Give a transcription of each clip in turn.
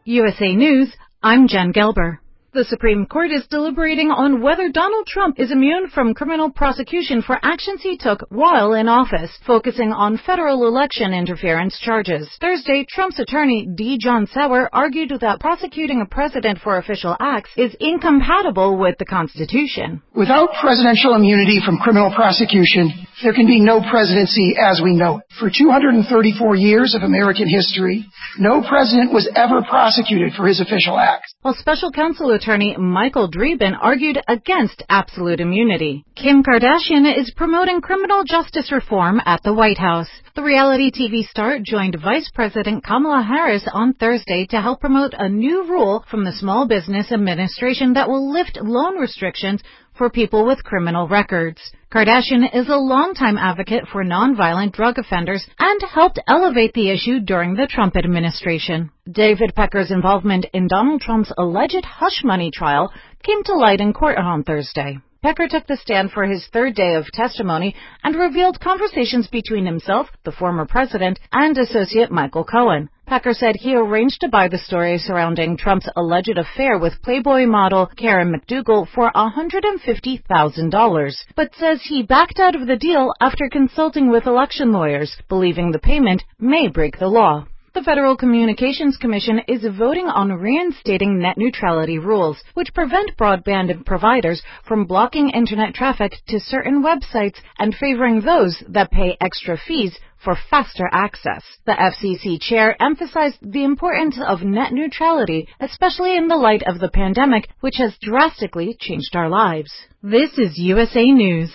USA News, I'm Jen Gelber. The Supreme Court is deliberating on whether Donald Trump is immune from criminal prosecution for actions he took while in office, focusing on federal election interference charges. Thursday, Trump's attorney, D. John Sauer, argued that prosecuting a president for official acts is incompatible with the Constitution. Without presidential immunity from criminal prosecution, there can be no presidency as we know it. For 234 years of American history, no president was ever prosecuted for his official acts. While special counsel attorney Michael Dreeben argued against absolute immunity. Kim Kardashian is promoting criminal justice reform at the White House. The reality TV star joined Vice President Kamala Harris on Thursday to help promote a new rule from the Small Business Administration that will lift loan restrictions for people with criminal records. Kardashian is a longtime advocate for nonviolent drug offenders and helped elevate the issue during the Trump administration. David Pecker's involvement in Donald Trump's alleged hush money trial came to light in court on Thursday. Pecker took the stand for his third day of testimony and revealed conversations between himself, the former president, and associate Michael Cohen. Pecker said he arranged to buy the story surrounding Trump's alleged affair with Playboy model Karen McDougal for $150,000, but says he backed out of the deal after consulting with election lawyers, believing the payment may break the law. The Federal Communications Commission is voting on reinstating net neutrality rules, which prevent broadband providers from blocking internet traffic to certain websites and favoring those that pay extra fees for faster access. The FCC chair emphasized the importance of net neutrality, especially in the light of the pandemic, which has drastically changed our lives. This is USA News.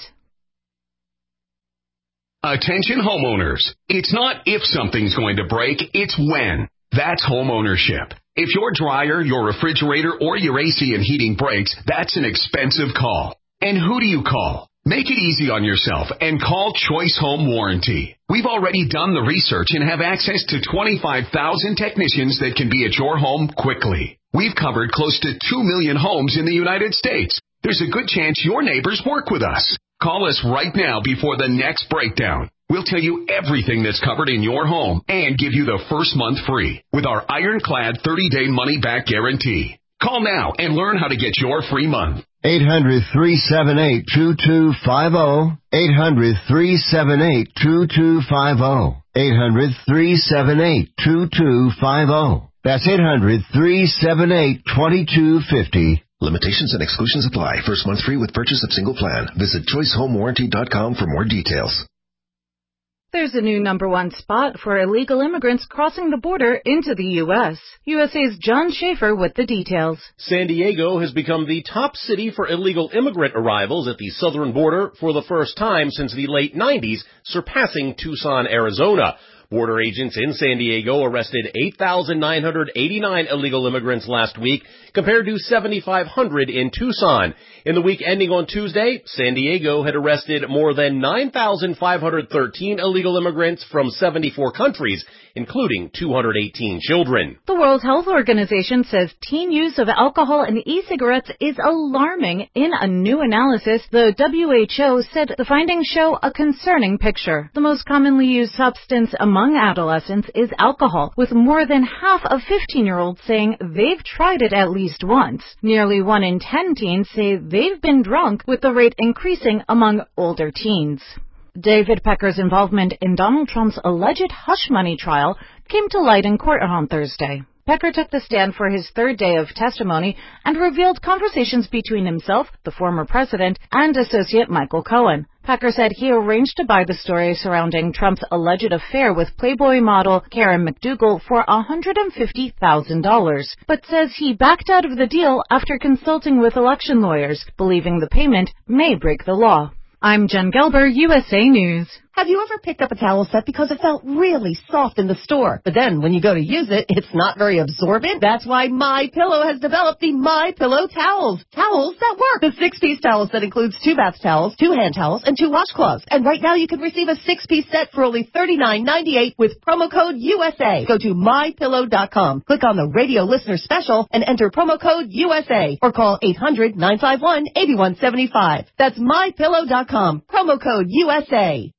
Attention homeowners. It's not if something's going to break, it's when. That's home ownership. If your dryer, your refrigerator, or your AC and heating breaks, that's an expensive call. And who do you call? Make it easy on yourself and call Choice Home Warranty. We've already done the research and have access to 25,000 technicians that can be at your home quickly. We've covered close to 2 million homes in the United States. There's a good chance your neighbors work with us. Call us right now before the next breakdown. We'll tell you everything that's covered in your home and give you the first month free with our ironclad 30-day money-back guarantee. Call now and learn how to get your free month. 800-378-2250. 800-378-2250. 800-378-2250. That's 800-378-2250. Limitations and exclusions apply. First month free with purchase of single plan. Visit choicehomewarranty.com for more details. There's a new #1 spot for illegal immigrants crossing the border into the U.S. USA's John Schaefer with the details. San Diego has become the top city for illegal immigrant arrivals at the southern border for the first time since the late 90s, surpassing Tucson, Arizona. Border agents in San Diego arrested 8,989 illegal immigrants last week, compared to 7,500 in Tucson. In the week ending on Tuesday, San Diego had arrested more than 9,513 illegal immigrants from 74 countries, including 218 children. The World Health Organization says teen use of alcohol and e-cigarettes is alarming. In a new analysis, the WHO said the findings show a concerning picture. The most commonly used substance among adolescents is alcohol, with more than half of 15-year-olds saying they've tried it at least once. Nearly 1 in 10 teens say they've been drunk, with the rate increasing among older teens. David Pecker's involvement in Donald Trump's alleged hush money trial came to light in court on Thursday. Pecker took the stand for his third day of testimony and revealed conversations between himself, the former president, and associate Michael Cohen. Pecker said he arranged to buy the story surrounding Trump's alleged affair with Playboy model Karen McDougal for $150,000, but says he backed out of the deal after consulting with election lawyers, believing the payment may break the law. I'm Jen Gelber, USA News. Have you ever picked up a towel set because it felt really soft in the store, but then when you go to use it, it's not very absorbent? That's why MyPillow has developed the MyPillow towels. Towels that work. The 6-piece towel set includes 2 bath towels, 2 hand towels, and 2 washcloths. And right now you can receive a 6-piece set for only $39.98 with promo code USA. Go to MyPillow.com, click on the radio listener special, and enter promo code USA, or call 800-951-8175. That's MyPillow.com, promo code USA.